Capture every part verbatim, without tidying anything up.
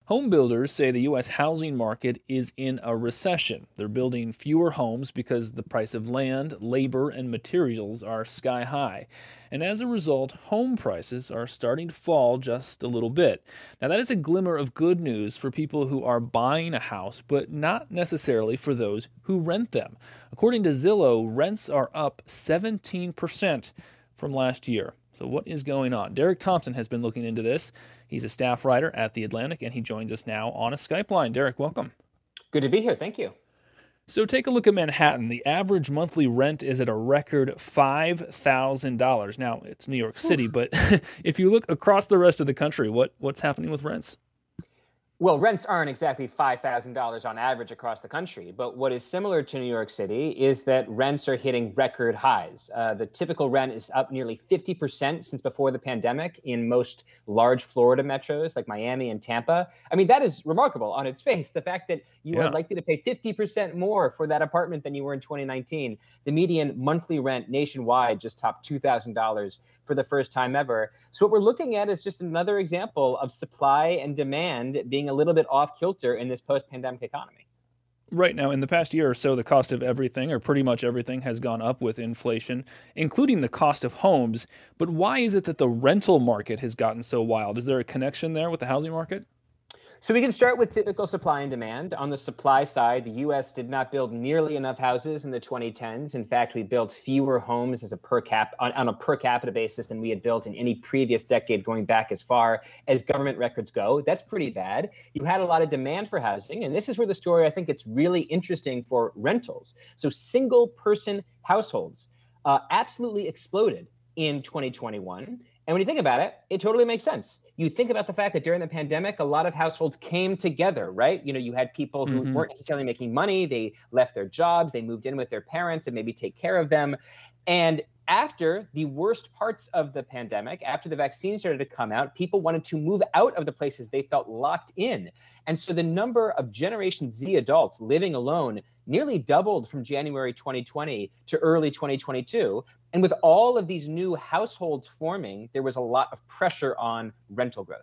Home builders say the U S housing market is in a recession. They're building fewer homes because the price of land, labor, and materials are sky high. And as a result, home prices are starting to fall just a little bit. Now, that is a glimmer of good news for people who are buying a house, but not necessarily for those who rent them. According to Zillow, rents are up seventeen percent from last year. So what is going on? Derek Thompson has been looking into this. He's a staff writer at The Atlantic, and he joins us now on a Skype line. Derek, welcome. Good to be here. Thank you. So take a look at Manhattan. The average monthly rent is at a record five thousand dollars. Now, it's New York City, but if you look across the rest of the country, what, what's happening with rents? Well, rents aren't exactly five thousand dollars on average across the country, but what is similar to New York City is that rents are hitting record highs. Uh, the typical rent is up nearly fifty percent since before the pandemic in most large Florida metros like Miami and Tampa. I mean, that is remarkable on its face. The fact that you Yeah. are likely to pay fifty percent more for that apartment than you were in twenty nineteen. The median monthly rent nationwide just topped two thousand dollars for the first time ever. So what we're looking at is just another example of supply and demand being a little bit off kilter in this post-pandemic economy. Right now, in the past year or so, the cost of everything, or pretty much everything, has gone up with inflation, including the cost of homes. But why is it that the rental market has gotten so wild? Is there a connection there with the housing market? So we can start with typical supply and demand. On the supply side, the U S did not build nearly enough houses in the twenty tens. In fact, we built fewer homes as a per cap on, on a per capita basis than we had built in any previous decade, going back as far as government records go. That's pretty bad. You had a lot of demand for housing, and this is where the story I think gets really interesting for rentals. So single person households uh, absolutely exploded in twenty twenty-one. And when you think about it, it totally makes sense. You think about the fact that during the pandemic, a lot of households came together, right? You know, you had people who Mm-hmm. weren't necessarily making money. They left their jobs. They moved in with their parents and maybe take care of them. And after the worst parts of the pandemic, after the vaccine started to come out, people wanted to move out of the places they felt locked in. And so the number of Generation Z adults living alone nearly doubled from January twenty twenty to early twenty twenty-two. And with all of these new households forming, there was a lot of pressure on rental growth.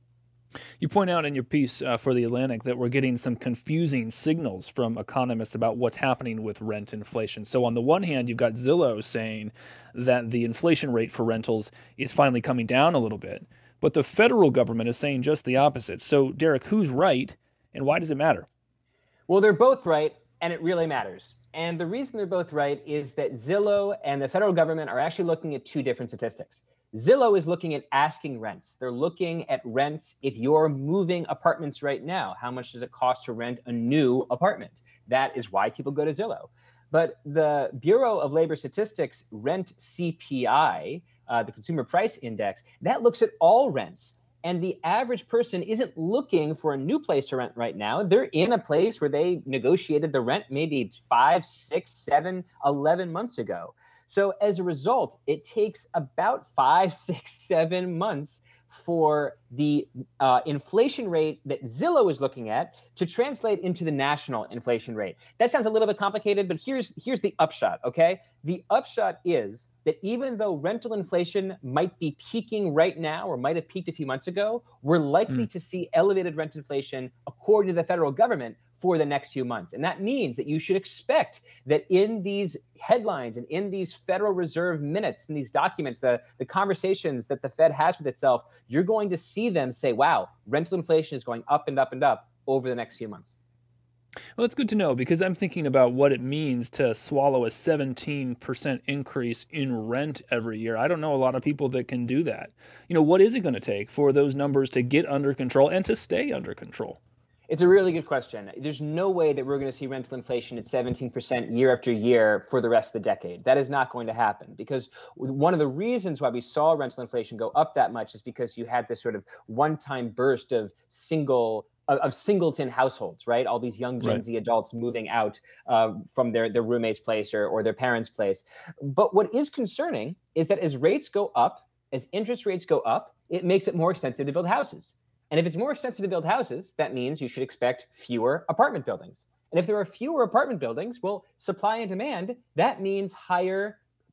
You point out in your piece uh, for The Atlantic that we're getting some confusing signals from economists about what's happening with rent inflation. So on the one hand, you've got Zillow saying that the inflation rate for rentals is finally coming down a little bit, but the federal government is saying just the opposite. So Derek, who's right and why does it matter? Well, they're both right, and it really matters. And the reason they're both right is that Zillow and the federal government are actually looking at two different statistics. Zillow is looking at asking rents. They're looking at rents if you're moving apartments right now. How much does it cost to rent a new apartment? That is why people go to Zillow. But the Bureau of Labor Statistics Rent C P I, uh, the Consumer Price Index, that looks at all rents. And the average person isn't looking for a new place to rent right now. They're in a place where they negotiated the rent maybe five, six, seven, eleven months ago. So as a result, it takes about five, six, seven months for the uh, inflation rate that Zillow is looking at to translate into the national inflation rate. That sounds a little bit complicated, but here's here's the upshot, okay? The upshot is that even though rental inflation might be peaking right now or might have peaked a few months ago, we're likely Mm. to see elevated rent inflation according to the federal government for the next few months. And that means that you should expect that in these headlines and in these Federal Reserve minutes and these documents, the, the conversations that the Fed has with itself, you're going to see them say, wow, rental inflation is going up and up and up over the next few months. Well, that's good to know because I'm thinking about what it means to swallow a seventeen percent increase in rent every year. I don't know a lot of people that can do that. You know, what is it going to take for those numbers to get under control and to stay under control? It's a really good question. There's no way that we're going to see rental inflation at seventeen percent year after year for the rest of the decade. That is not going to happen because one of the reasons why we saw rental inflation go up that much is because you had this sort of one-time burst of single of, of singleton households, right? All these young Gen Right. Z adults moving out uh, from their, their roommate's place or, or their parents' place. But what is concerning is that as rates go up, as interest rates go up, it makes it more expensive to build houses. And if it's more expensive to build houses, that means you should expect fewer apartment buildings. And if there are fewer apartment buildings, well, supply and demand, that means higher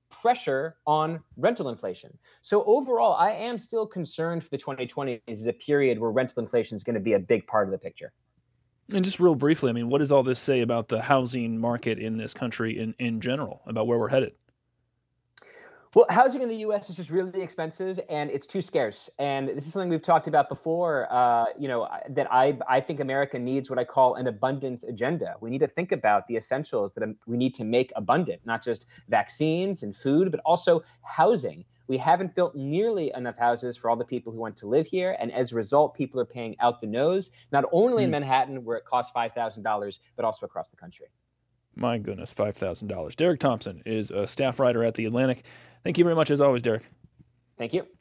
pressure on rental inflation. So overall, I am still concerned for the twenty twenties as a period where rental inflation is going to be a big part of the picture. And just real briefly, I mean, what does all this say about the housing market in this country in, in general, about where we're headed? Well, housing in the U S is just really expensive and it's too scarce. And this is something we've talked about before, uh, you know, that I, I think America needs what I call an abundance agenda. We need to think about the essentials that we need to make abundant, not just vaccines and food, but also housing. We haven't built nearly enough houses for all the people who want to live here. And as a result, people are paying out the nose, not only in Manhattan, where it costs five thousand dollars, but also across the country. My goodness, five thousand dollars. Derek Thompson is a staff writer at The Atlantic. Thank you very much, as always, Derek. Thank you.